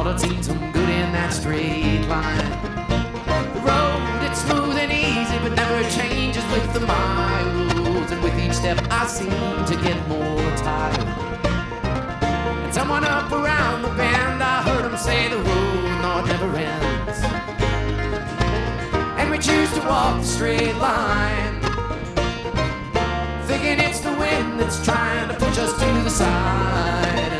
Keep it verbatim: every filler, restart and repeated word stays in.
thought I'd seen some good in that straight line. The road, it's smooth and easy, but never changes with the miles. And with each step I seem to get more tired. And someone up around the bend, I heard him say the road, no, it never ends. And we choose to walk the straight line, thinking it's the wind that's trying to push us to the side.